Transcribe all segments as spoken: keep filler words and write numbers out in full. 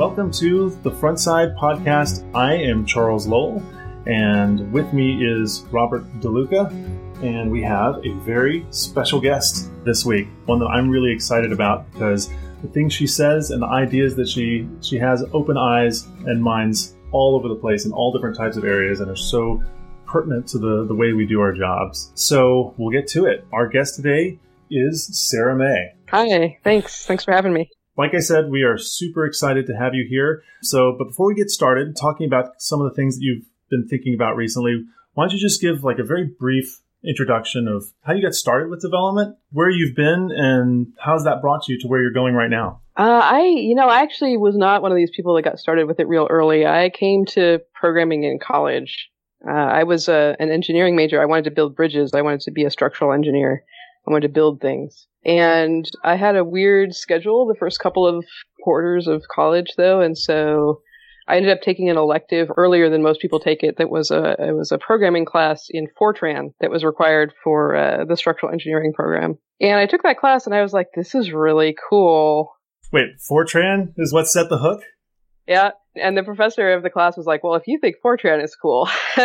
welcome to the Frontside Podcast. I am Charles Lowell, and with me is Robert DeLuca, and we have a very special guest this week, one that I'm really excited about because the things she says and the ideas that she, she has open eyes and minds all over the place in all different types of areas and are so pertinent to the, the way we do our jobs. So we'll get to it. Our guest today is Sarah May. Hi, thanks. Thanks for having me. Like I said, we are super excited to have you here. So, but before we get started talking about some of the things that you've been thinking about recently, why don't you just give like a very brief introduction of how you got started with development, where you've been, and how's that brought you to where you're going right now? Uh, I, you know, I actually was not one of these people that got started with it real early. I came to programming in college. Uh, I was a, an engineering major. I wanted to build bridges. I wanted to be a structural engineer. I wanted to build things. And I had a weird schedule the first couple of quarters of college, though. And so I ended up taking an elective earlier than most people take it. That was a, it was a programming class in Fortran that was required for uh, the structural engineering program. And I took that class and I was like, this is really cool. Wait, Fortran is what set the hook? Yeah. And the professor of the class was like, well, if you think Fortran is cool,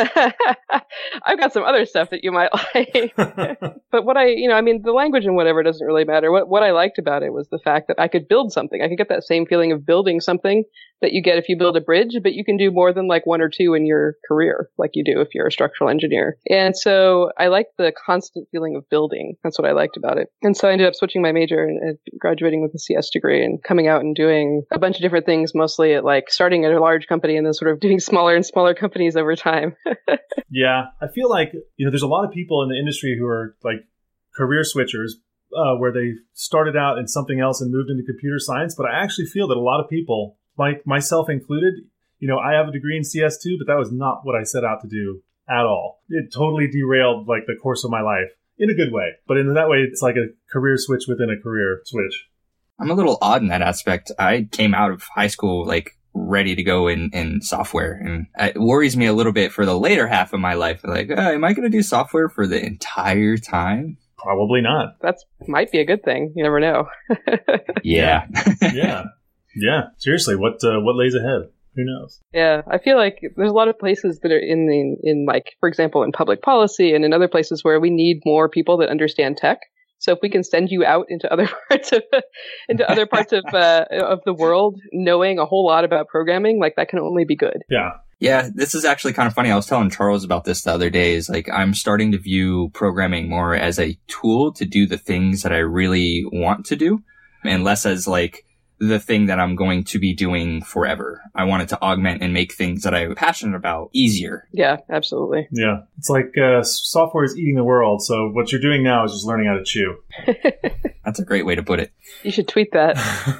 I've got some other stuff that you might like. But what I, you know, I mean, the language and whatever doesn't really matter. What what I liked about it was the fact that I could build something. I could get that same feeling of building something that you get if you build a bridge, but you can do more than like one or two in your career, like you do if you're a structural engineer. And so I liked the constant feeling of building. That's what I liked about it. And so I ended up switching my major and, and graduating with a C S degree and coming out and doing a bunch of different things, mostly at like starting at a large company and then sort of doing smaller and smaller companies over time. Yeah, I feel like, you know, there's a lot of people in the industry who are like career switchers uh, where they started out in something else and moved into computer science. But I actually feel that a lot of people, like myself included, you know, I have a degree in C S two, but that was not what I set out to do at all. It totally derailed like the course of my life in a good way. But in that way, it's like a career switch within a career switch. I'm a little odd in that aspect. I came out of high school like ready to go in, in software. And it worries me a little bit for the later half of my life. Like, oh, am I going to do software for the entire time? Probably not. That might be a good thing. You never know. Yeah. Yeah. Yeah. Seriously, what uh, what lays ahead? Who knows? Yeah. I feel like there's a lot of places that are in the, in like, for example, in public policy and in other places where we need more people that understand tech. So if we can send you out into other parts of into other parts of uh, of the world, knowing a whole lot about programming, like that can only be good. Yeah. Yeah, this is actually kind of funny. I was telling Charles about this the other day. Is like I'm starting to view programming more as a tool to do the things that I really want to do, and less as like the thing that I'm going to be doing forever. I want it to augment and make things that I'm passionate about easier. Yeah, absolutely. Yeah. It's like uh, software is eating the world. So what you're doing now is just learning how to chew. That's a great way to put it. You should tweet that.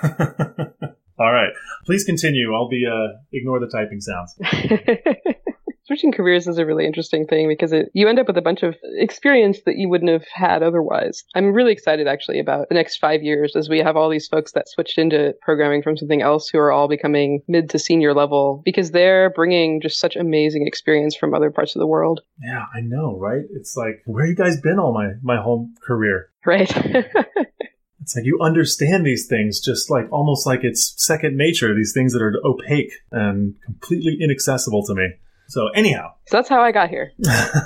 All right. Please continue. I'll be, uh, ignore the typing sounds. Switching careers is a really interesting thing because it, you end up with a bunch of experience that you wouldn't have had otherwise. I'm really excited actually about the next five years as we have all these folks that switched into programming from something else who are all becoming mid to senior level because they're bringing just such amazing experience from other parts of the world. Yeah, I know, right? It's like, where you guys been all my, my whole career? Right. It's like you understand these things just like almost like it's second nature, these things that are opaque and completely inaccessible to me. So anyhow. So that's how I got here.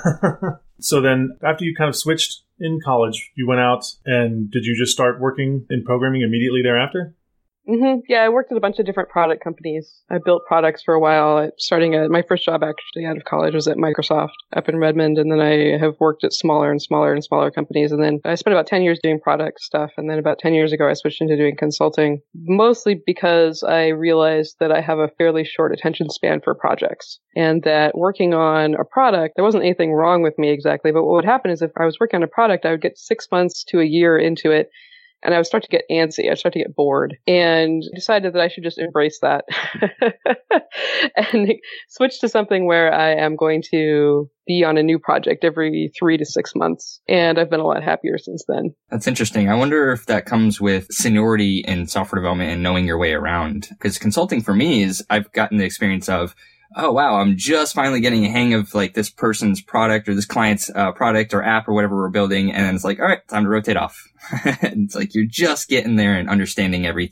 So then after you kind of switched in college, you went out and did you just start working in programming immediately thereafter? Mm-hmm. Yeah, I worked at a bunch of different product companies. I built products for a while. Starting at my first job actually out of college was at Microsoft up in Redmond. And then I have worked at smaller and smaller and smaller companies. And then I spent about ten years doing product stuff. And then about ten years ago, I switched into doing consulting, mostly because I realized that I have a fairly short attention span for projects and that working on a product, there wasn't anything wrong with me exactly. But what would happen is if I was working on a product, I would get six months to a year into it. And I would start to get antsy. I'd start to get bored and decided that I should just embrace that and switch to something where I am going to be on a new project every three to six months. And I've been a lot happier since then. That's interesting. I wonder if that comes with seniority in software development and knowing your way around. Because consulting for me is I've gotten the experience of, oh, wow, I'm just finally getting a hang of like this person's product or this client's uh, product or app or whatever we're building. And then it's like, all right, time to rotate off. It's like you're just getting there and understanding everything.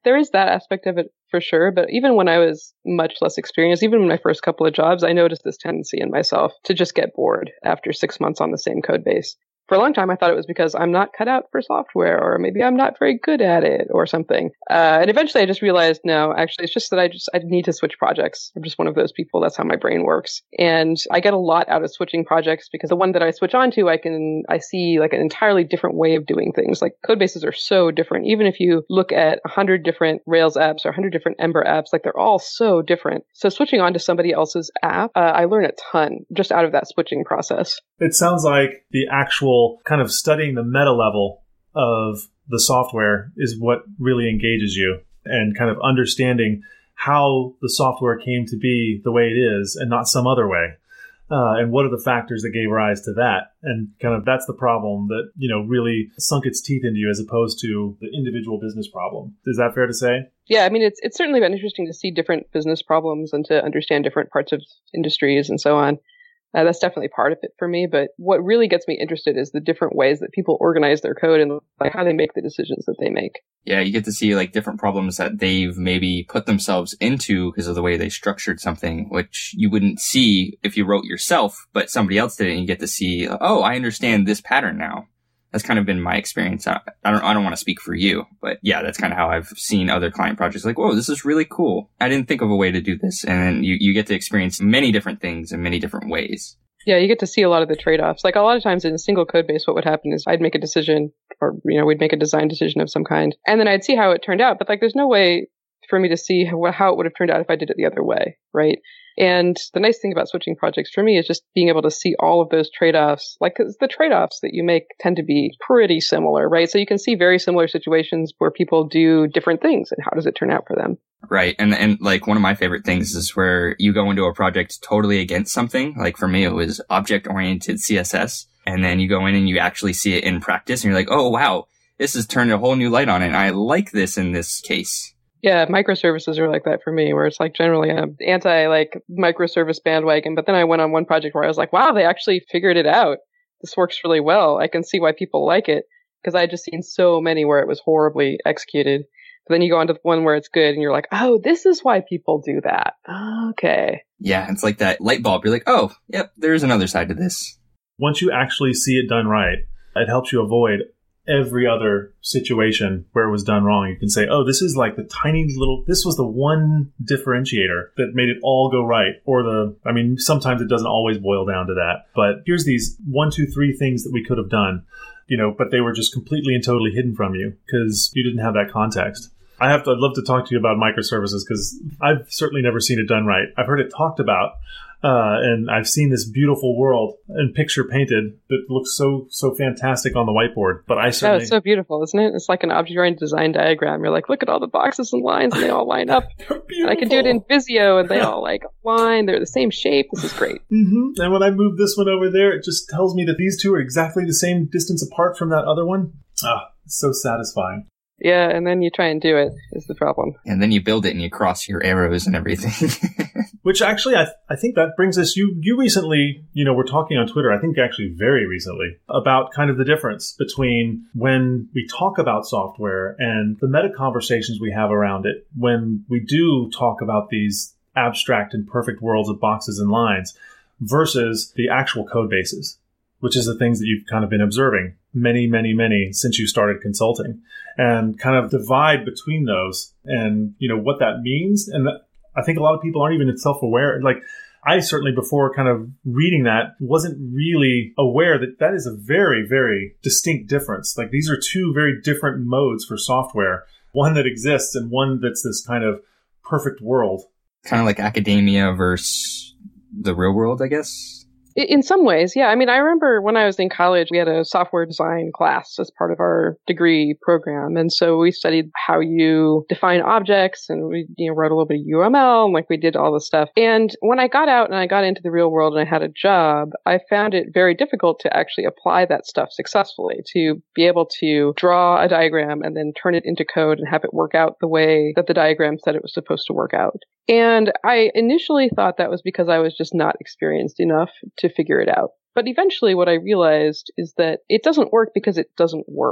there is that aspect of it for sure. But even when I was much less experienced, even in my first couple of jobs, I noticed this tendency in myself to just get bored after six months on the same code base. For a long time, I thought it was because I'm not cut out for software, or maybe I'm not very good at it or something. Uh, and eventually I just realized, no, actually, it's just that I just, I need to switch projects. I'm just one of those people. That's how my brain works. And I get a lot out of switching projects because the one that I switch onto, I can, I see like an entirely different way of doing things. Like code bases are so different. Even if you look at a hundred different Rails apps or a hundred different Ember apps, like they're all so different. So switching onto somebody else's app, uh, I learn a ton just out of that switching process. It sounds like the actual kind of studying the meta level of the software is what really engages you, and kind of understanding how the software came to be the way it is and not some other way. Uh, and what are the factors that gave rise to that? And kind of that's the problem that, you know, really sunk its teeth into you as opposed to the individual business problem. Is that fair to say? Yeah, I mean, it's it's certainly been interesting to see different business problems and to understand different parts of industries and so on. Uh, that's definitely part of it for me. But what really gets me interested is the different ways that people organize their code and like how they make the decisions that they make. Yeah, you get to see like different problems that they've maybe put themselves into because of the way they structured something, which you wouldn't see if you wrote yourself, but somebody else did it, and you get to see, oh, I understand this pattern now. That's kind of been my experience. I, I don't I don't want to speak for you, but yeah, that's kind of how I've seen other client projects like, whoa, this is really cool. I didn't think of a way to do this. And then you, you get to experience many different things in many different ways. Yeah, you get to see a lot of the trade-offs. Like a lot of times in a single code base, what would happen is I'd make a decision, or, you know, we'd make a design decision of some kind, and then I'd see how it turned out. But like, there's no way for me to see how, how it would have turned out if I did it the other way, right? And the nice thing about switching projects for me is just being able to see all of those trade-offs. Like, 'cause the trade-offs that you make tend to be pretty similar, right? So you can see very similar situations where people do different things, and how does it turn out for them? Right. And, and like one of my favorite things is where you go into a project totally against something. Like for me, it was object-oriented C S S. And then you go in and you actually see it in practice and you're like, oh, wow, this has turned a whole new light on it. And I like this in this case. Yeah, microservices are like that for me, where it's like generally I'm anti like microservice bandwagon. But then I went on one project where I was like, wow, they actually figured it out. This works really well. I can see why people like it, because I had just seen so many where it was horribly executed. But then you go on to the one where it's good and you're like, oh, this is why people do that. Okay. Yeah, it's like that light bulb. You're like, oh, yep, there's another side to this. Once you actually see it done right, it helps you avoid every other situation where it was done wrong. You can say, oh, this is like the tiny little, this was the one differentiator that made it all go right. Or the, I mean, sometimes it doesn't always boil down to that. But here's these one, two, three things that we could have done, you know, but they were just completely and totally hidden from you because you didn't have that context. I have to, I'd love to talk to you about microservices because I've certainly never seen it done right. I've heard it talked about, uh, and I've seen this beautiful world and picture painted that looks so, so fantastic on the whiteboard. But I certainly... Oh, it's so beautiful, isn't it? It's like an object-oriented design diagram. You're like, look at all the boxes and lines, and they all line up. And I can do it in Visio, and they all like line. They're the same shape. This is great. Mm-hmm. And when I move this one over there, it just tells me that these two are exactly the same distance apart from that other one. Ah, it's so satisfying. Yeah, and then you try and do it is the problem. And then you build it and you cross your arrows and everything. Which actually, I, th- I think that brings us, you, you recently, you know, we're talking on Twitter, I think actually very recently, about kind of the difference between when we talk about software and the meta conversations we have around it, when we do talk about these abstract and perfect worlds of boxes and lines versus the actual code bases, which is the things that you've kind of been observing many, many, many since you started consulting, and kind of divide between those and, you know, what that means. And that, I think a lot of people aren't even self-aware. Like I certainly before kind of reading that wasn't really aware that that is a very, very distinct difference. Like these are two very different modes for software, one that exists and one that's this kind of perfect world. Kind of like academia versus the real world, I guess. In some ways, yeah. I mean, I remember when I was in college, we had a software design class as part of our degree program. And so we studied how you define objects, and we, you know, wrote a little bit of U M L, and like we did all this stuff. And when I got out and I got into the real world and I had a job, I found it very difficult to actually apply that stuff successfully, to be able to draw a diagram and then turn it into code and have it work out the way that the diagram said it was supposed to work out. And I initially thought that was because I was just not experienced enough to figure it out. But eventually what I realized is that it doesn't work because it doesn't work.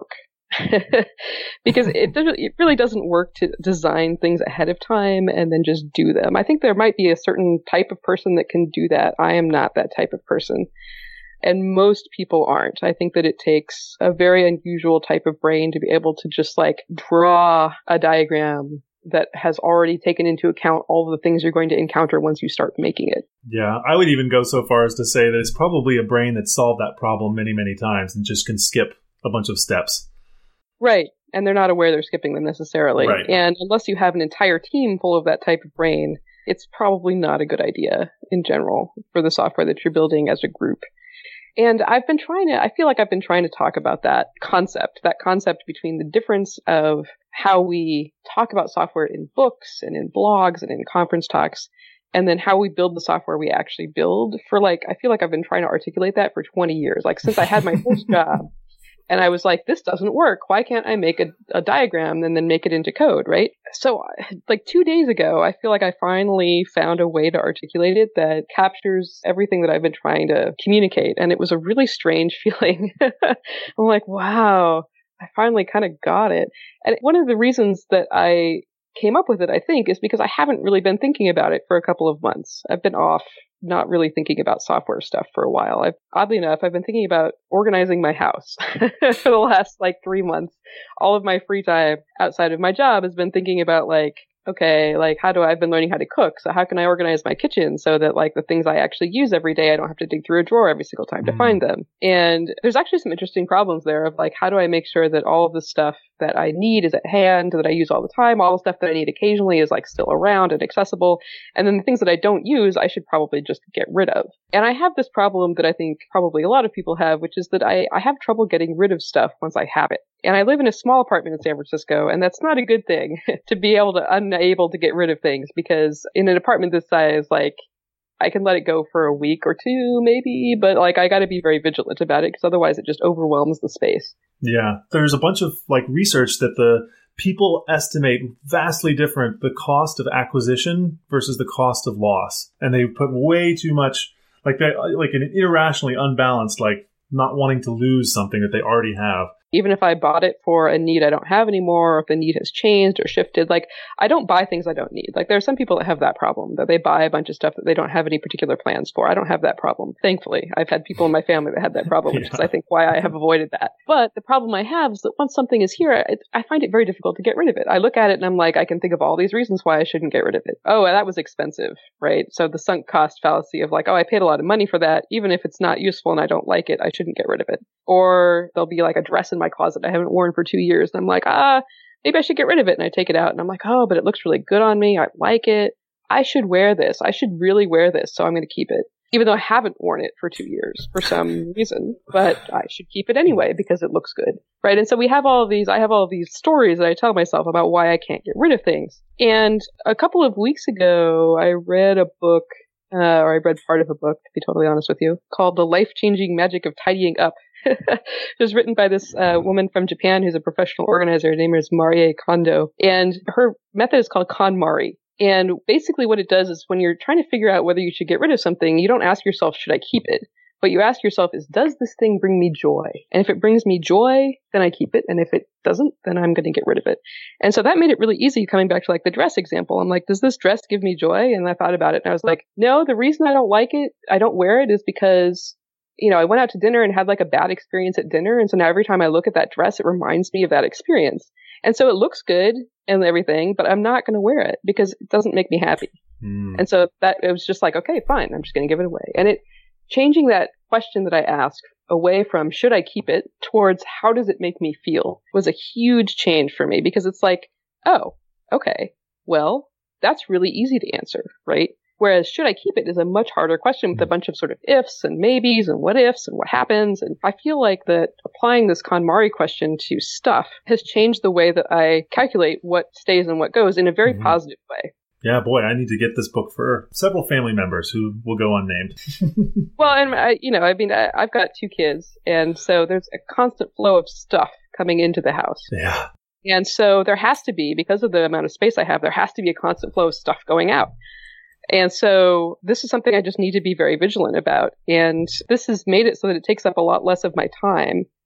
because it, doesn't, it really doesn't work to design things ahead of time and then just do them. I think there might be a certain type of person that can do that. I am not that type of person. And most people aren't. I think that it takes a very unusual type of brain to be able to just like draw a diagram that has already taken into account all the things you're going to encounter once you start making it. Yeah, I would even go so far as to say that it's probably a brain that solved that problem many, many times and just can skip a bunch of steps. Right. And they're not aware they're skipping them necessarily. Right. And unless you have an entire team full of that type of brain, it's probably not a good idea in general for the software that you're building as a group. And I've been trying to, I feel like I've been trying to talk about that concept, that concept between the difference of how we talk about software in books and in blogs and in conference talks, and then how we build the software we actually build for like, I feel like I've been trying to articulate that for twenty years. Like since I had my first job and I was like, this doesn't work. Why can't I make a, a diagram and then make it into code, right? So like two days ago, I feel like I finally found a way to articulate it that captures everything that I've been trying to communicate. And it was a really strange feeling. I'm like, wow, I finally kind of got it. And one of the reasons that I came up with it, I think, is because I haven't really been thinking about it for a couple of months. I've been off not really thinking about software stuff for a while. I've, oddly enough, I've been thinking about organizing my house for the last like three months. All of my free time outside of my job has been thinking about like, okay, like how do I, I've been learning how to cook. So how can I organize my kitchen so that like the things I actually use every day, I don't have to dig through a drawer every single time mm. to find them. And there's actually some interesting problems there of like, how do I make sure that all of the stuff that I need is at hand, that I use all the time, all the stuff that I need occasionally is like still around and accessible. And then the things that I don't use, I should probably just get rid of. And I have this problem that I think probably a lot of people have, which is that I, I have trouble getting rid of stuff once I have it. And I live in a small apartment in San Francisco, and that's not a good thing to be able to unable to get rid of things, because in an apartment this size, like I can let it go for a week or two maybe, but like I got to be very vigilant about it because otherwise it just overwhelms the space. Yeah, there's a bunch of like research that the people estimate vastly different the cost of acquisition versus the cost of loss, and they put way too much like that, like an irrationally unbalanced, like not wanting to lose something that they already have. Even if I bought it for a need I don't have anymore, or if the need has changed or shifted, like I don't buy things I don't need. Like there are some people that have that problem, that they buy a bunch of stuff that they don't have any particular plans for. I don't have that problem. Thankfully, I've had people in my family that had that problem, which yeah. is I think why I have avoided that. But the problem I have is that once something is here, I, I find it very difficult to get rid of it. I look at it and I'm like, I can think of all these reasons why I shouldn't get rid of it. Oh, that was expensive, right? So the sunk cost fallacy of like, oh, I paid a lot of money for that. Even if it's not useful and I don't like it, I shouldn't get rid of it. Or there'll be like a dress in my closet I haven't worn for two years. And I'm like, ah, maybe I should get rid of it. And I take it out and I'm like, oh, but it looks really good on me. I like it. I should wear this. I should really wear this. So I'm going to keep it, even though I haven't worn it for two years for some reason, but I should keep it anyway because it looks good. Right. And so we have all of these, I have all of these stories that I tell myself about why I can't get rid of things. And a couple of weeks ago, I read a book, uh, or I read part of a book, to be totally honest with you, called The Life-Changing Magic of Tidying Up. It was written by this uh, woman from Japan who's a professional organizer. Her name is Marie Kondo. And her method is called KonMari. And basically what it does is when you're trying to figure out whether you should get rid of something, you don't ask yourself, should I keep it? What you ask yourself is, does this thing bring me joy? And if it brings me joy, then I keep it. And if it doesn't, then I'm going to get rid of it. And so that made it really easy coming back to like the dress example. I'm like, does this dress give me joy? And I thought about it and I was like, no, the reason I don't like it, I don't wear it is because you know, I went out to dinner and had like a bad experience at dinner. And so now every time I look at that dress, it reminds me of that experience. And so it looks good and everything, but I'm not going to wear it because it doesn't make me happy. Mm. And so that it was just like, okay, fine. I'm just going to give it away. And it changing that question that I asked away from should I keep it towards how does it make me feel was a huge change for me because it's like, oh, okay, well, that's really easy to answer, right? Whereas should I keep it is a much harder question with a bunch of sort of ifs and maybes and what ifs and what happens. And I feel like that applying this KonMari question to stuff has changed the way that I calculate what stays and what goes in a very mm-hmm. positive way. Yeah, boy, I need to get this book for several family members who will go unnamed. Well, and I, you know, I mean, I, I've got two kids, and so there's a constant flow of stuff coming into the house. Yeah. And so there has to be, because of the amount of space I have, there has to be a constant flow of stuff going out. And so this is something I just need to be very vigilant about. And this has made it so that it takes up a lot less of my time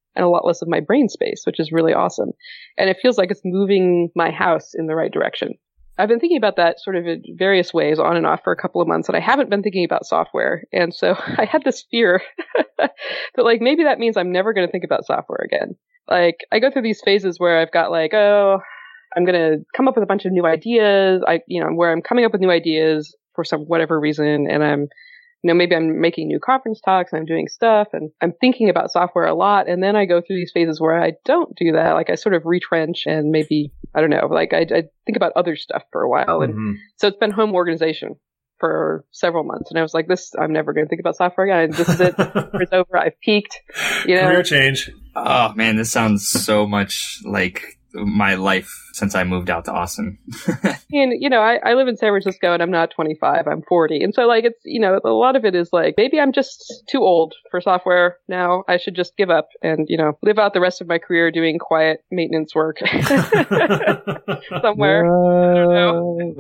and a lot less of my brain space, which is really awesome. And it feels like it's moving my house in the right direction. I've been thinking about that sort of in various ways on and off for a couple of months, and I haven't been thinking about software. And so I had this fear that like maybe that means I'm never going to think about software again. Like I go through these phases where I've got like, oh, I'm going to come up with a bunch of new ideas. I, you know, where I'm coming up with new ideas for some whatever reason, and I'm, you know, maybe I'm making new conference talks, and I'm doing stuff, and I'm thinking about software a lot. And then I go through these phases where I don't do that. Like I sort of retrench and maybe, I don't know, like I, I think about other stuff for a while. And mm-hmm. so it's been home organization for several months. And I was like, this, I'm never going to think about software again. This is it. It's over. I've peaked. You know? Career change. Oh man, this sounds so much like my life since I moved out to Austin. And, you know, I, I live in San Francisco and I'm not twenty-five, I'm forty. And so like, it's, you know, a lot of it is like, maybe I'm just too old for software now. I should just give up and, you know, live out the rest of my career doing quiet maintenance work somewhere. I don't know.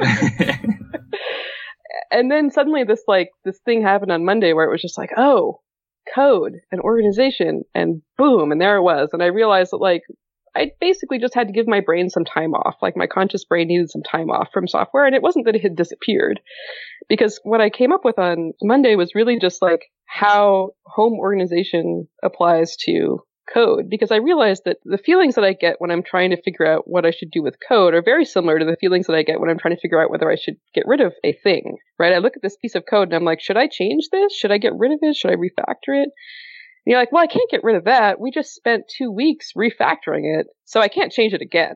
And then suddenly this like, this thing happened on Monday where it was just like, oh, code and organization, and boom. And there it was. And I realized that like, I basically just had to give my brain some time off. Like my conscious brain needed some time off from software. And it wasn't that it had disappeared, because what I came up with on Monday was really just like how home organization applies to code. Because I realized that the feelings that I get when I'm trying to figure out what I should do with code are very similar to the feelings that I get when I'm trying to figure out whether I should get rid of a thing, right? I look at this piece of code and I'm like, should I change this? Should I get rid of it? Should I refactor it? And you're like, well, I can't get rid of that. We just spent two weeks refactoring it, so I can't change it again.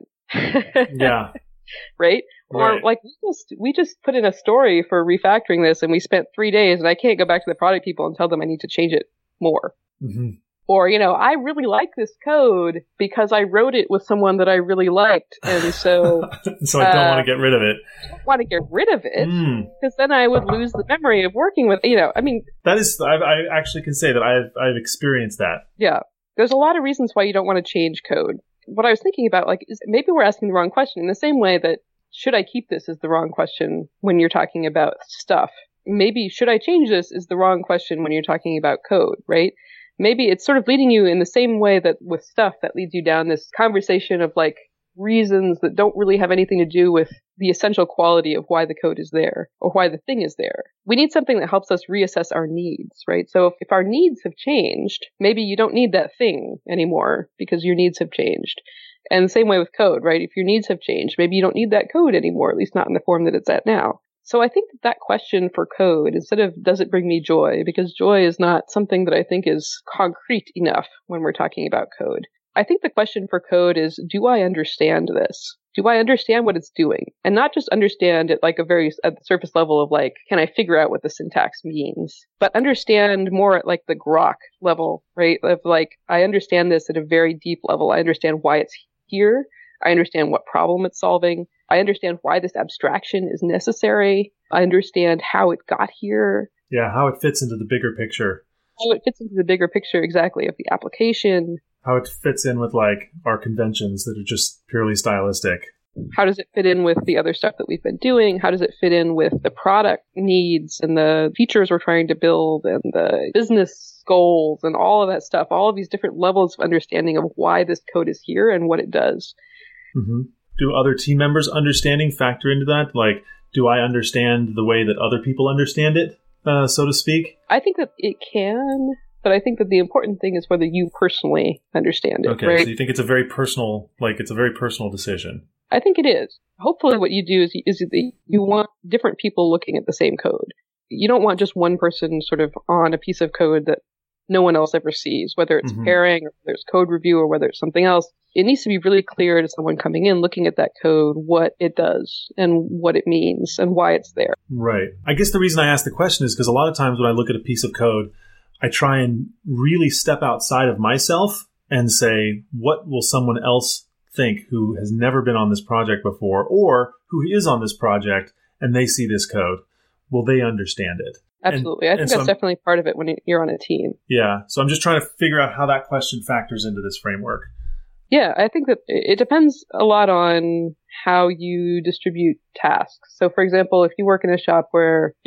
Yeah. Right? Right. Or like we just we just put in a story for refactoring this, and we spent three days, and I can't go back to the product people and tell them I need to change it more. Mm-hmm. Or, you know, I really like this code because I wrote it with someone that I really liked. And so, so I don't uh, want to get rid of it. I don't want to get rid of it mm. because then I would lose the memory of working with, you know, I mean, that is, I, I actually can say that I've, I've experienced that. Yeah. There's a lot of reasons why you don't want to change code. What I was thinking about, like, is maybe we're asking the wrong question in the same way that should I keep this is the wrong question when you're talking about stuff. Maybe should I change this is the wrong question when you're talking about code, right? Maybe it's sort of leading you in the same way that with stuff that leads you down this conversation of like reasons that don't really have anything to do with the essential quality of why the code is there or why the thing is there. We need something that helps us reassess our needs, right? So if, if our needs have changed, maybe you don't need that thing anymore because your needs have changed. And the same way with code, right? If your needs have changed, maybe you don't need that code anymore, at least not in the form that it's at now. So I think that that question for code, instead of does it bring me joy, because joy is not something that I think is concrete enough when we're talking about code. I think the question for code is, do I understand this? Do I understand what it's doing? And not just understand it like a very at the surface level of like, can I figure out what the syntax means? But understand more at like the grok level, right? Of like, I understand this at a very deep level. I understand why it's here. I understand what problem it's solving. I understand why this abstraction is necessary. I understand how it got here. Yeah, how it fits into the bigger picture. How it fits into the bigger picture, exactly, of the application. How it fits in with, like, our conventions that are just purely stylistic. How does it fit in with the other stuff that we've been doing? How does it fit in with the product needs and the features we're trying to build and the business goals and all of that stuff? All of these different levels of understanding of why this code is here and what it does. Mm-hmm. Do other team members' understanding factor into that? Like, do I understand the way that other people understand it, uh, so to speak? I think that it can, but I think that the important thing is whether you personally understand it. Okay, right? So you think it's a very personal, like, it's a very personal decision. I think it is. Hopefully what you do is, is that you want different people looking at the same code. You don't want just one person sort of on a piece of code that no one else ever sees, whether it's mm-hmm. pairing or whether it's code review or whether it's something else. It needs to be really clear to someone coming in, looking at that code, what it does and what it means and why it's there. Right. I guess the reason I ask the question is because a lot of times when I look at a piece of code, I try and really step outside of myself and say, what will someone else think who has never been on this project before or who is on this project and they see this code? Will they understand it? Absolutely. And, I think so that's I'm, definitely part of it when you're on a team. Yeah. So I'm just trying to figure out how that question factors into this framework. Yeah, I think that it depends a lot on how you distribute tasks. So, for example, if you work in a shop where you're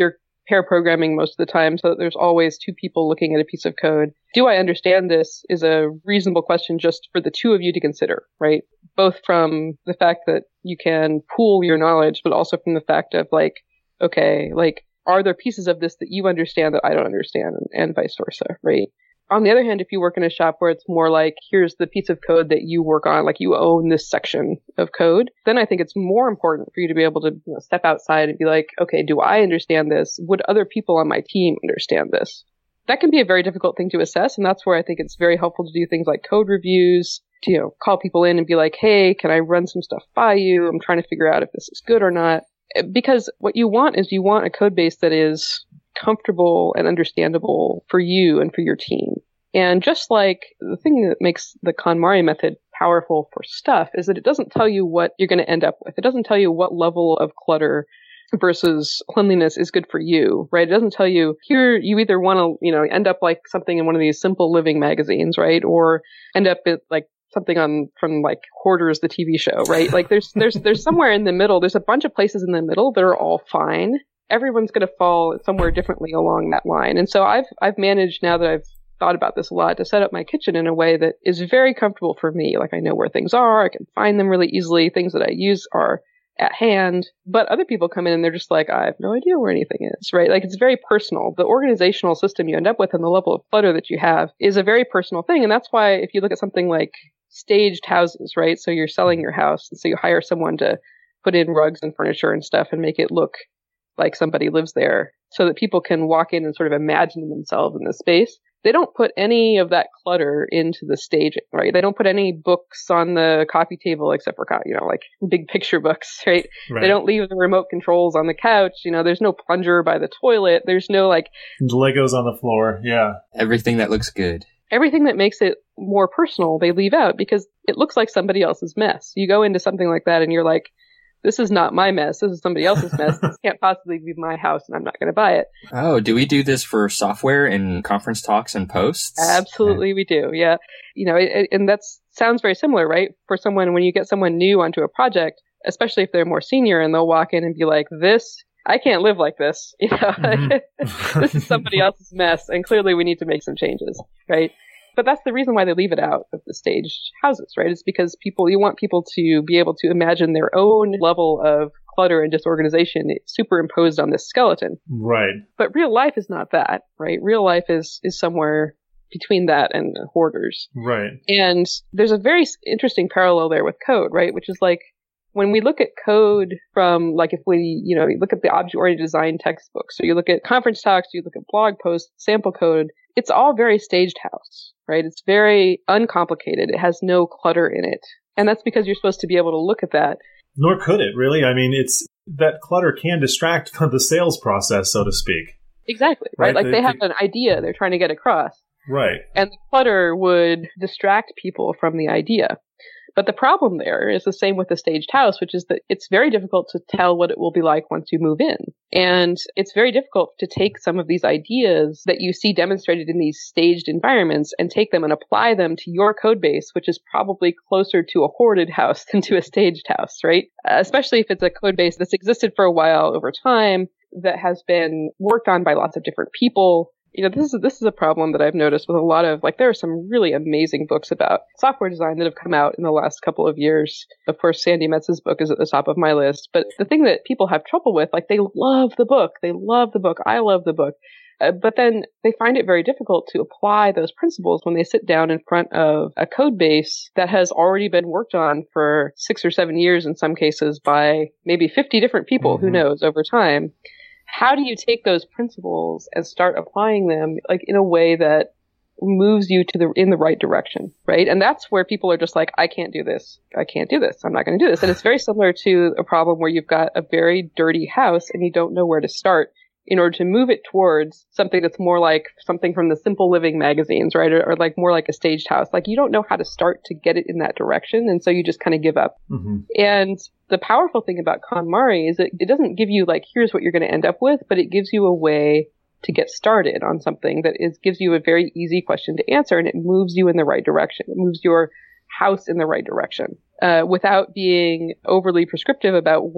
pair programming most of the time, so that there's always two people looking at a piece of code. Do I understand this is a reasonable question just for the two of you to consider, right? Both from the fact that you can pool your knowledge, but also from the fact of like, okay, like, are there pieces of this that you understand that I don't understand, and, and vice versa, right? On the other hand, if you work in a shop where it's more like, here's the piece of code that you work on, like you own this section of code, then I think it's more important for you to be able to, you know, step outside and be like, okay, do I understand this? Would other people on my team understand this? That can be a very difficult thing to assess, and that's where I think it's very helpful to do things like code reviews, to, you know, call people in and be like, hey, can I run some stuff by you? I'm trying to figure out if this is good or not. Because what you want is you want a code base that is comfortable and understandable for you and for your team. And just like the thing that makes the KonMari method powerful for stuff is that it doesn't tell you what you're going to end up with. It doesn't tell you what level of clutter versus cleanliness is good for you, right? It doesn't tell you here you either want to, you know, end up like something in one of these Simple Living magazines, right? Or end up at like something on from like Hoarders, the T V show, right? Like there's there's there's somewhere in the middle. There's a bunch of places in the middle that are all fine. Everyone's going to fall somewhere differently along that line. And so I've I've managed, now that I've thought about this a lot, to set up my kitchen in a way that is very comfortable for me. Like I know where things are. I can find them really easily. Things that I use are at hand. But other people come in and they're just like, I have no idea where anything is, right? Like it's very personal. The organizational system you end up with and the level of clutter that you have is a very personal thing. And that's why if you look at something like staged houses, right? So you're selling your house, and so you hire someone to put in rugs and furniture and stuff and make it look like somebody lives there so that people can walk in and sort of imagine themselves in the space. They don't put any of that clutter into the staging, right? They don't put any books on the coffee table except for, you know, like big picture books, right? Right. They don't leave the remote controls on the couch. You know, there's no plunger by the toilet. There's no like Legos on the floor. Yeah. Everything that looks good. Everything that makes it more personal, they leave out because it looks like somebody else's mess. You go into something like that and you're like, this is not my mess. This is somebody else's mess. This can't possibly be my house, and I'm not going to buy it. Oh, do we do this for software and conference talks and posts? Absolutely, we do. Yeah. You know, it, and that sounds very similar, right? For someone, when you get someone new onto a project, especially if they're more senior and they'll walk in and be like, this, I can't live like this. You know, mm-hmm. This is somebody else's mess, and clearly we need to make some changes, right? But that's the reason why they leave it out of the staged houses, right? It's because people, you want people to be able to imagine their own level of clutter and disorganization superimposed on this skeleton. Right. But real life is not that, right? Real life is, is somewhere between that and Hoarders. Right. And there's a very interesting parallel there with code, right? Which is like, when we look at code from, like, if we, you know, you look at the object-oriented design textbooks, so you look at conference talks, you look at blog posts, sample code, it's all very staged house, right? It's very uncomplicated. It has no clutter in it. And that's because you're supposed to be able to look at that. Nor could it, really. I mean, it's that clutter can distract the sales process, so to speak. Exactly, right? right? Like, the, they have the, an idea they're trying to get across. Right. And the clutter would distract people from the idea. But the problem there is the same with the staged house, which is that it's very difficult to tell what it will be like once you move in. And it's very difficult to take some of these ideas that you see demonstrated in these staged environments and take them and apply them to your code base, which is probably closer to a hoarded house than to a staged house, right? Uh, especially if it's a code base that's existed for a while over time, that has been worked on by lots of different people. You know, this is this is a problem that I've noticed with a lot of, like, there are some really amazing books about software design that have come out in the last couple of years. Of course, Sandy Metz's book is at the top of my list. But the thing that people have trouble with, like, they love the book. They love the book. I love the book. Uh, but then they find it very difficult to apply those principles when they sit down in front of a code base that has already been worked on for six or seven years in some cases by maybe fifty different people, mm-hmm. who knows, over time. How do you take those principles and start applying them, like, in a way that moves you to the in the right direction, right? And that's where people are just like, I can't do this. I can't do this. I'm not going to do this. And it's very similar to a problem where you've got a very dirty house and you don't know where to start in order to move it towards something that's more like something from the Simple Living magazines, right? Or, or like more like a staged house. Like, you don't know how to start to get it in that direction. And so you just kind of give up. Mm-hmm. And the powerful thing about KonMari is that it doesn't give you like, here's what you're going to end up with, but it gives you a way to get started on something that is, gives you a very easy question to answer, and it moves you in the right direction. It moves your house in the right direction, uh, without being overly prescriptive about what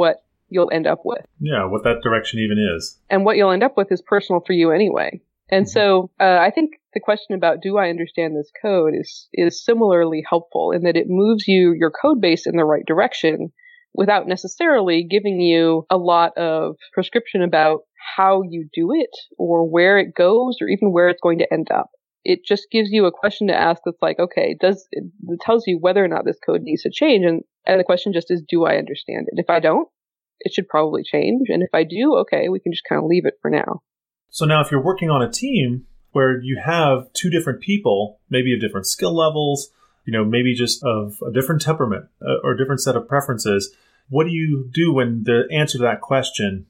you'll end up with. Yeah, what that direction even is. And what you'll end up with is personal for you anyway. And mm-hmm. so uh, I think the question about do I understand this code is is similarly helpful in that it moves you, your code base, in the right direction without necessarily giving you a lot of prescription about how you do it or where it goes or even where it's going to end up. It just gives you a question to ask that's like, okay, does it, it tells you whether or not this code needs to change. And, and the question just is, do I understand it? If I don't, it should probably change. And if I do, okay, we can just kind of leave it for now. So now if you're working on a team where you have two different people, maybe of different skill levels, you know, maybe just of a different temperament uh, or a different set of preferences, what do you do when the answer to that question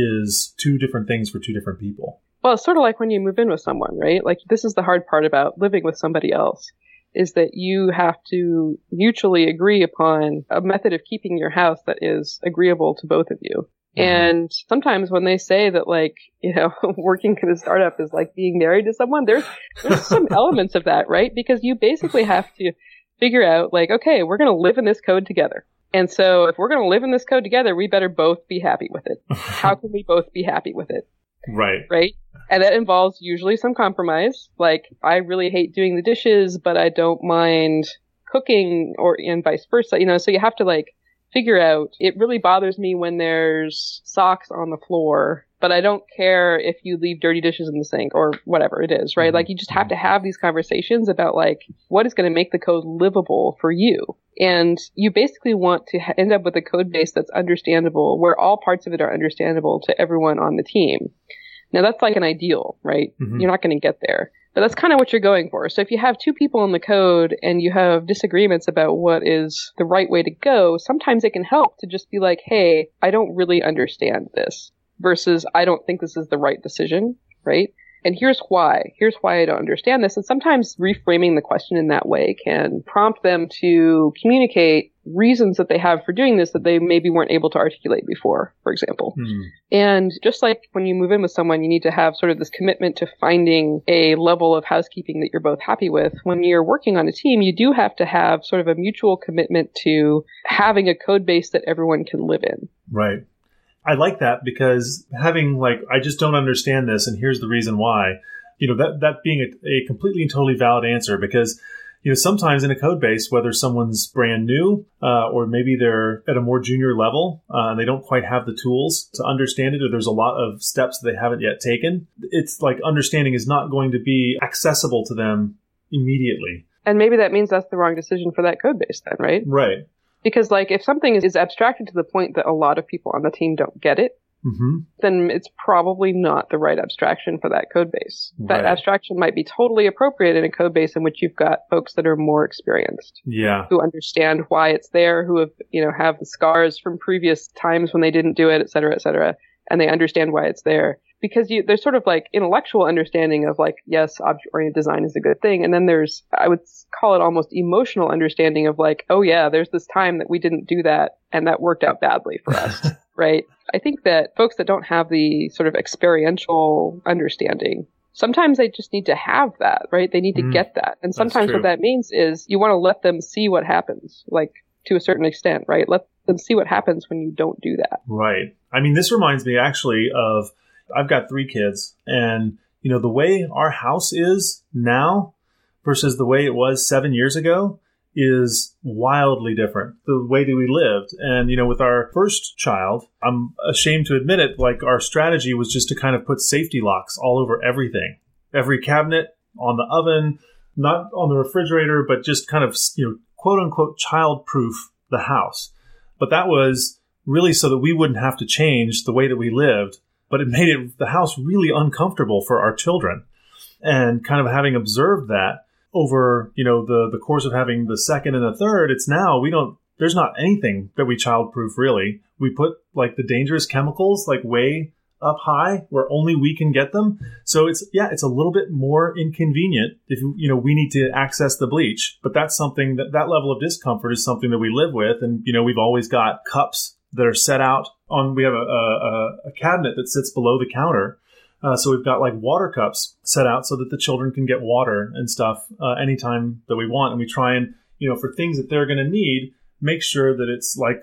is two different things for two different people? Well, it's sort of like when you move in with someone, right? Like, this is the hard part about living with somebody else, is that you have to mutually agree upon a method of keeping your house that is agreeable to both of you. Mm-hmm. And sometimes when they say that, like, you know, working in a startup is like being married to someone, there's, there's some elements of that, right? Because you basically have to figure out, like, okay, we're going to live in this code together. And so if we're going to live in this code together, we better both be happy with it. How can we both be happy with it? Right. Right. And that involves usually some compromise. Like, I really hate doing the dishes, but I don't mind cooking, or and vice versa. You know, so you have to like figure out, it really bothers me when there's socks on the floor, but I don't care if you leave dirty dishes in the sink or whatever it is, right? Mm-hmm. Like, you just have to have these conversations about like what is going to make the code livable for you. And you basically want to ha- end up with a code base that's understandable, where all parts of it are understandable to everyone on the team. Now, that's like an ideal, right? Mm-hmm. You're not going to get there. But that's kind of what you're going for. So if you have two people in the code and you have disagreements about what is the right way to go, sometimes it can help to just be like, hey, I don't really understand this, versus I don't think this is the right decision, right? And here's why. Here's why I don't understand this. And sometimes reframing the question in that way can prompt them to communicate reasons that they have for doing this that they maybe weren't able to articulate before, for example. Hmm. And just like when you move in with someone, you need to have sort of this commitment to finding a level of housekeeping that you're both happy with. When you're working on a team, you do have to have sort of a mutual commitment to having a code base that everyone can live in. Right. I like that, because having like, I just don't understand this, and here's the reason why, you know, that, that being a, a completely and totally valid answer, because, you know, sometimes in a code base, whether someone's brand new, uh, or maybe they're at a more junior level, uh, and they don't quite have the tools to understand it, or there's a lot of steps that they haven't yet taken, it's like understanding is not going to be accessible to them immediately. And maybe that means that's the wrong decision for that code base then, right? Right. Because, like, if something is abstracted to the point that a lot of people on the team don't get it, mm-hmm. then it's probably not the right abstraction for that code base. Right. That abstraction might be totally appropriate in a code base in which you've got folks that are more experienced. Yeah. Who understand why it's there, who have, you know, have the scars from previous times when they didn't do it, et cetera, et cetera, and they understand why it's there. Because you, there's sort of like intellectual understanding of like, yes, object-oriented design is a good thing. And then there's, I would call it almost emotional understanding of like, oh yeah, there's this time that we didn't do that and that worked out badly for us, right? I think that folks that don't have the sort of experiential understanding, sometimes they just need to have that, right? They need to mm, get that. And sometimes what that means is you want to let them see what happens, like to a certain extent, right? Let them see what happens when you don't do that. Right. I mean, this reminds me actually of, I've got three kids, and, you know, the way our house is now versus the way it was seven years ago is wildly different. The way that we lived. And, you know, with our first child, I'm ashamed to admit it, like our strategy was just to kind of put safety locks all over everything. Every cabinet, on the oven, not on the refrigerator, but just kind of, you know, quote unquote child-proof the house. But that was really so that we wouldn't have to change the way that we lived. But it made it the house really uncomfortable for our children. And kind of having observed that over, you know, the, the course of having the second and the third, it's now we don't, there's not anything that we childproof really. We put like the dangerous chemicals like way up high where only we can get them. So it's, yeah, it's a little bit more inconvenient if, you know, we need to access the bleach. But that's something that that level of discomfort is something that we live with. And, you know, we've always got cups that are set out on, we have a, a, a cabinet that sits below the counter. Uh, so we've got like water cups set out so that the children can get water and stuff uh, anytime that we want. And we try and, you know, for things that they're going to need, make sure that it's like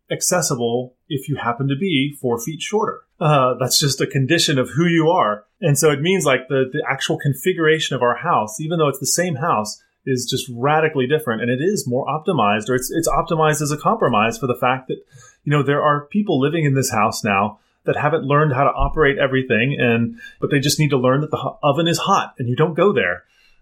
accessible if you happen to be four feet shorter. Uh, that's just a condition of who you are. And so it means like the, the actual configuration of our house, even though it's the same house, is just radically different. And it is more optimized, or it's, it's optimized as a compromise for the fact that, you know, there are people living in this house now that haven't learned how to operate everything, and but they just need to learn that the oven is hot and you don't go there.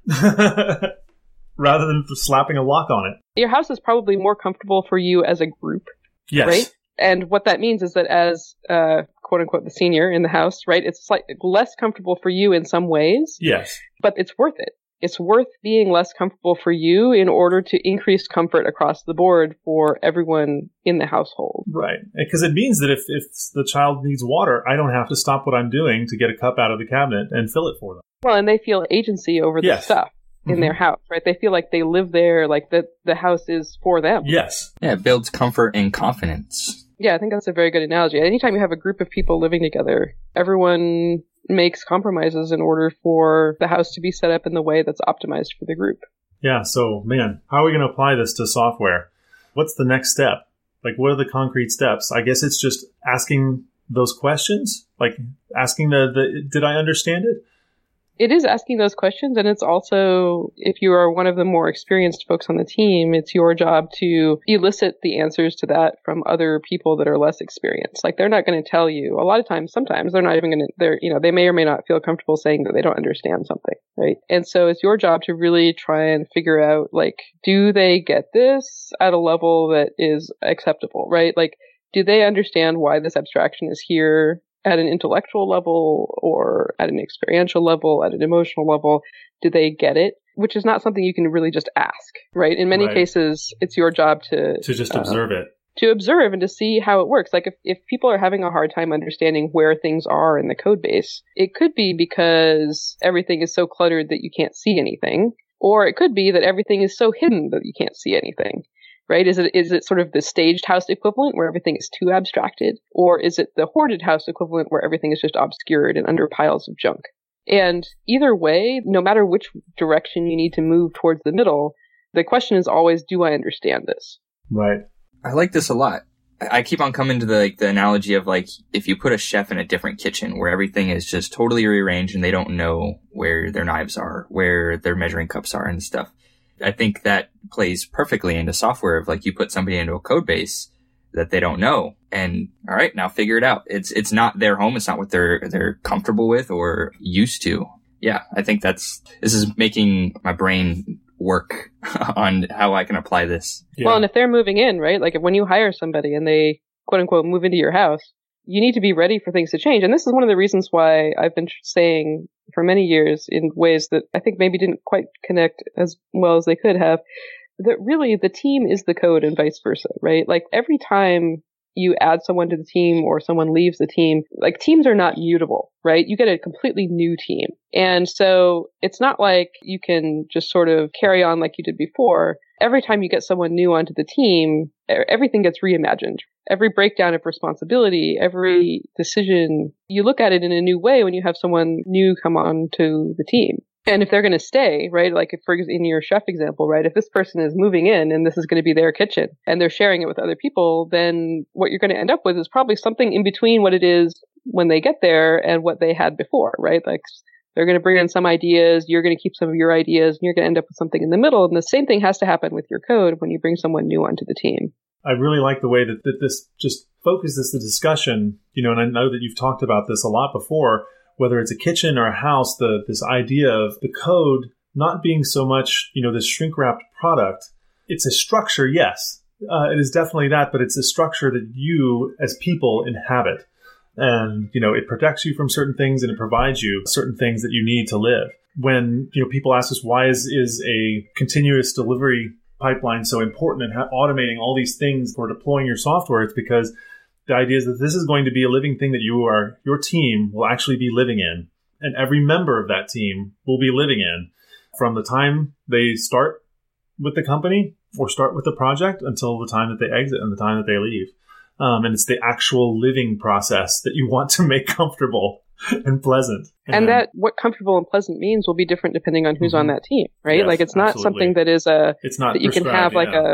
Rather than slapping a lock on it. Your house is probably more comfortable for you as a group. Yes. Right? And what that means is that as, uh, quote unquote, the senior in the house, right, it's slightly less comfortable for you in some ways. Yes. But it's worth it. It's worth being less comfortable for you in order to increase comfort across the board for everyone in the household. Right. Because it means that if, if the child needs water, I don't have to stop what I'm doing to get a cup out of the cabinet and fill it for them. Well, and they feel agency over the yes. stuff in mm-hmm. their house, right? They feel like they live there, like the, the house is for them. Yes. Yeah, it builds comfort and confidence. Yeah, I think that's a very good analogy. Anytime you have a group of people living together, everyone makes compromises in order for the house to be set up in the way that's optimized for the group. Yeah, so, man, how are we going to apply this to software? What's the next step? Like, what are the concrete steps? I guess it's just asking those questions, like asking the, the did I understand it? It is asking those questions, and it's also, if you are one of the more experienced folks on the team, it's your job to elicit the answers to that from other people that are less experienced. Like, they're not going to tell you. A lot of times, sometimes they're not even going to, they're, you know, they may or may not feel comfortable saying that they don't understand something, right? And so it's your job to really try and figure out, like, do they get this at a level that is acceptable, right? Like, do they understand why this abstraction is here? At an intellectual level or at an experiential level, at an emotional level, do they get it? Which is not something you can really just ask, right? In many right. cases, it's your job to... To just uh, observe it. To observe and to see how it works. Like if, if people are having a hard time understanding where things are in the code base, it could be because everything is so cluttered that you can't see anything. Or it could be that everything is so hidden that you can't see anything. Right? Is it is it sort of the staged house equivalent where everything is too abstracted? Or is it the hoarded house equivalent where everything is just obscured and under piles of junk? And either way, no matter which direction you need to move towards the middle, the question is always, do I understand this? Right. I like this a lot. I keep on coming to the, like, the analogy of, like, if you put a chef in a different kitchen where everything is just totally rearranged and they don't know where their knives are, where their measuring cups are and stuff. I think that plays perfectly into software of, like, you put somebody into a code base that they don't know, and all right, now figure it out. It's it's not their home. It's not what they're they're comfortable with or used to. Yeah, I think that's this is making my brain work on how I can apply this. Yeah. Well, and if they're moving in, right? Like if when you hire somebody and they quote unquote move into your house, you need to be ready for things to change. And this is one of the reasons why I've been saying for many years in ways that I think maybe didn't quite connect as well as they could have, that really the team is the code and vice versa, right? Like every time you add someone to the team or someone leaves the team, like teams are not mutable, right? You get a completely new team. And so it's not like you can just sort of carry on like you did before. Every time you get someone new onto the team, everything gets reimagined. Every breakdown of responsibility, every decision, you look at it in a new way when you have someone new come on to the team. And if they're going to stay, right, like if for in your chef example, right, if this person is moving in and this is going to be their kitchen and they're sharing it with other people, then what you're going to end up with is probably something in between what it is when they get there and what they had before, right? Like they're going to bring in some ideas, you're going to keep some of your ideas, and you're going to end up with something in the middle. And the same thing has to happen with your code when you bring someone new onto the team. I really like the way that, that this just focuses the discussion, you know, and I know that you've talked about this a lot before, whether it's a kitchen or a house, the this idea of the code not being so much, you know, this shrink-wrapped product. It's a structure, yes. Uh, it is definitely that, but it's a structure that you as people inhabit. And, you know, it protects you from certain things and it provides you certain things that you need to live. When, you know, people ask us, why is, is a continuous delivery pipeline so important and ha- automating all these things for deploying your software? It's because the idea is that this is going to be a living thing that you are, your team will actually be living in. And every member of that team will be living in from the time they start with the company or start with the project until the time that they exit and the time that they leave. Um, and it's the actual living process that you want to make comfortable and pleasant. And, and that what comfortable and pleasant means will be different depending on who's mm-hmm. on that team, right? Yes, like it's not absolutely. something that is a, it's not that you can have like yeah. a,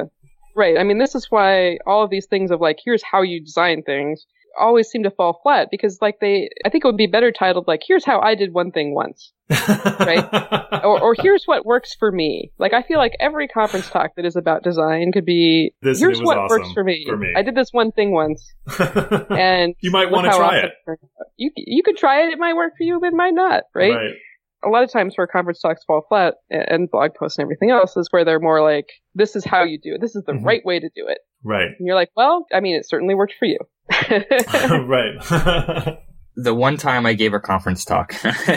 Right. I mean, this is why all of these things of like, here's how you design things always seem to fall flat because like they, I think it would be better titled like, here's how I did one thing once. Right. or, or here's what works for me. Like, I feel like every conference talk that is about design could be, this, here's what awesome works for me. for me. I did this one thing once. And you might want to try it. it. You, you could try it. It might work for you, but it might not. Right. Right. A lot of times where conference talks fall flat and blog posts and everything else is where they're more like, this is how you do it. This is the mm-hmm. right way to do it. Right. And you're like, well, I mean, it certainly worked for you. Right. The one time I gave a conference talk,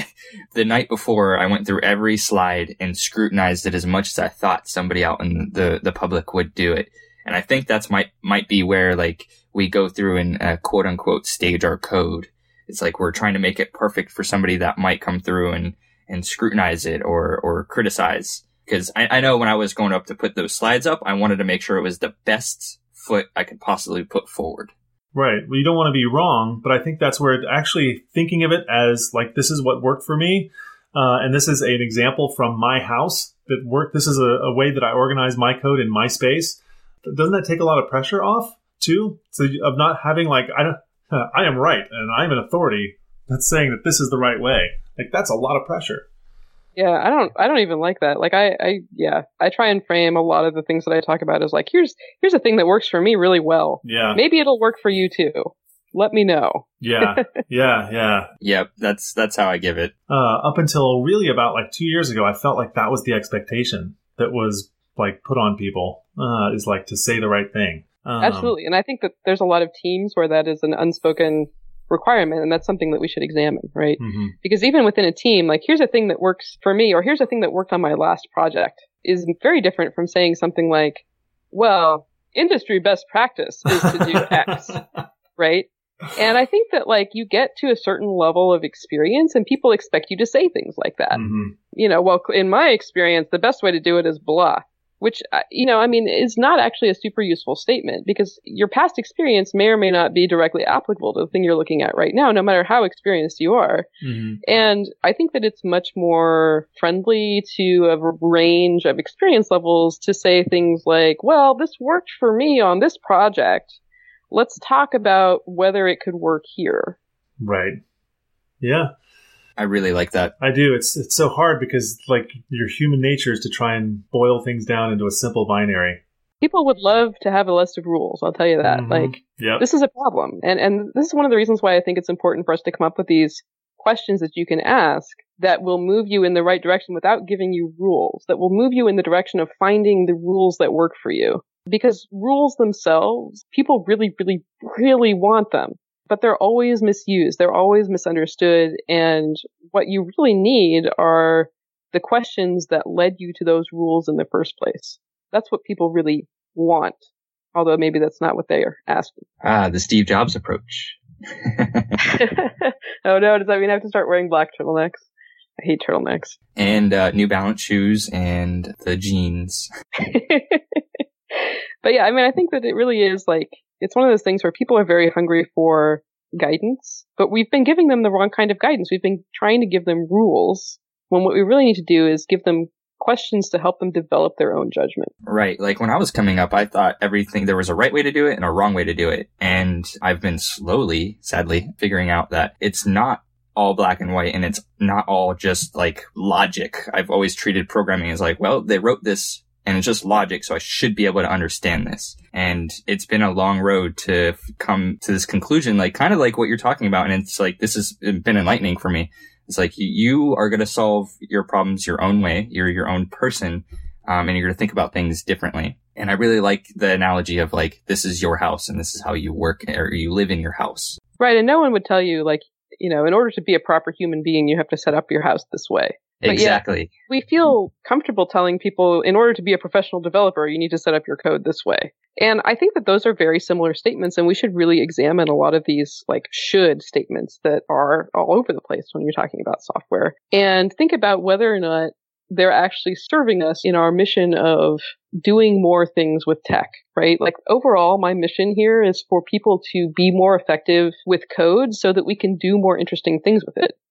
the night before, I went through every slide and scrutinized it as much as I thought somebody out in the, the public would do it. And I think that's might, might be where like we go through and uh, quote unquote stage our code. It's like we're trying to make it perfect for somebody that might come through and and scrutinize it or, or criticize. Because I, I know when I was going up to put those slides up, I wanted to make sure it was the best foot I could possibly put forward. Right. Well, you don't want to be wrong, but I think that's where it actually thinking of it as like, this is what worked for me. Uh, and this is an example from my house that worked. This is a, a way that I organize my code in my space. Doesn't that take a lot of pressure off too? So of not having like, I don't, uh, I am right and I'm an authority that's saying that this is the right way. Like, that's a lot of pressure. Yeah, I don't I don't even like that. Like I, I yeah, I try and frame a lot of the things that I talk about as like, here's here's a thing that works for me really well. Yeah. Maybe it'll work for you too. Let me know. Yeah. Yeah, yeah. Yep, that's that's how I give it. Uh up until really about like two years ago, I felt like that was the expectation that was like put on people, uh, is like to say the right thing. Um, Absolutely. And I think that there's a lot of teams where that is an unspoken requirement, and that's something that we should examine, right? Mm-hmm. Because even within a team, like, here's a thing that works for me, or here's a thing that worked on my last project, is very different from saying something like, well, industry best practice is to do X, right? And I think that, like, you get to a certain level of experience and people expect you to say things like that. Mm-hmm. You know, well, in my experience, the best way to do it is blah. Which, you know, I mean, is not actually a super useful statement because your past experience may or may not be directly applicable to the thing you're looking at right now, no matter how experienced you are. Mm-hmm. And I think that it's much more friendly to a range of experience levels to say things like, well, this worked for me on this project. Let's talk about whether it could work here. Right. Yeah. I really like that. I do. It's it's so hard because like your human nature is to try and boil things down into a simple binary. People would love to have a list of rules. I'll tell you that. Mm-hmm. Like, yep. This is a problem. And and this is one of the reasons why I think it's important for us to come up with these questions that you can ask that will move you in the right direction without giving you rules, that will move you in the direction of finding the rules that work for you. Because rules themselves, people really, really, really want them. But they're always misused. They're always misunderstood. And what you really need are the questions that led you to those rules in the first place. That's what people really want. Although maybe that's not what they are asking. Ah, the Steve Jobs approach. Oh no, does that mean I have to start wearing black turtlenecks? I hate turtlenecks. And uh, New Balance shoes and the jeans. But yeah, I mean, I think that it really is like, it's one of those things where people are very hungry for guidance, but we've been giving them the wrong kind of guidance. We've been trying to give them rules when what we really need to do is give them questions to help them develop their own judgment. Right. Like when I was coming up, I thought everything, there was a right way to do it and a wrong way to do it. And I've been slowly, sadly, figuring out that it's not all black and white and it's not all just like logic. I've always treated programming as like, well, they wrote this and it's just logic, so I should be able to understand this. And it's been a long road to come to this conclusion, like kind of like what you're talking about. And it's like, this has been enlightening for me. It's like you are going to solve your problems your own way. You're your own person, um, and you're going to think about things differently. And I really like the analogy of like, this is your house and this is how you work or you live in your house. Right. And no one would tell you like, you know, in order to be a proper human being, you have to set up your house this way. But exactly. Yet, we feel comfortable telling people in order to be a professional developer, you need to set up your code this way. And I think that those are very similar statements, and we should really examine a lot of these like should statements that are all over the place when you're talking about software and think about whether or not they're actually serving us in our mission of doing more things with tech, right? Like overall, my mission here is for people to be more effective with code so that we can do more interesting things with it.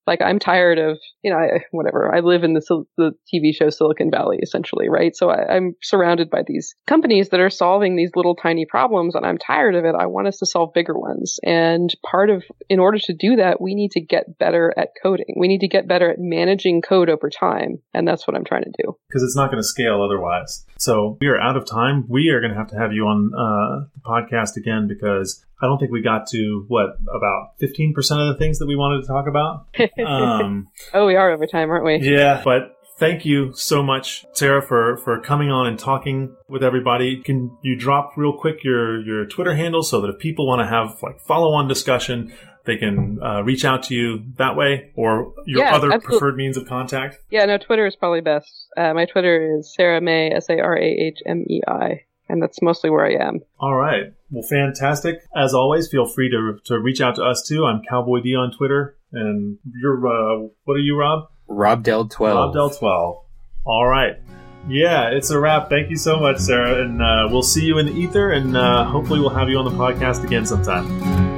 Like, I'm tired of, you know, I, whatever. I live in the, the T V show Silicon Valley, essentially, right? So I, I'm surrounded by these companies that are solving these little tiny problems, and I'm tired of it. I want us to solve bigger ones. And part of, in order to do that, we need to get better at coding. We need to get better at managing code over time. And that's what I'm trying to do. Because it's not going to scale otherwise. So we are out of time. We are going to have to have you on uh, the podcast again, because I don't think we got to, what, about fifteen percent of the things that we wanted to talk about? Um, oh, we are over time, aren't we? Yeah, but thank you so much, Sarah, for, for coming on and talking with everybody. Can you drop real quick your, your Twitter handle so that if people want to have like follow-on discussion, they can uh, reach out to you that way, or your yeah, other absolutely. preferred means of contact? Yeah, no, Twitter is probably best. Uh, my Twitter is Sarah May, S A R A H M E I. And that's mostly where I am. All right. Well, fantastic. As always, feel free to to reach out to us, too. I'm Cowboy D on Twitter. And you're, uh, what are you, Rob? Rob Del twelve. Rob Del twelve. All right. Yeah, it's a wrap. Thank you so much, Sarah. And uh, we'll see you in the ether. And uh, hopefully we'll have you on the podcast again sometime.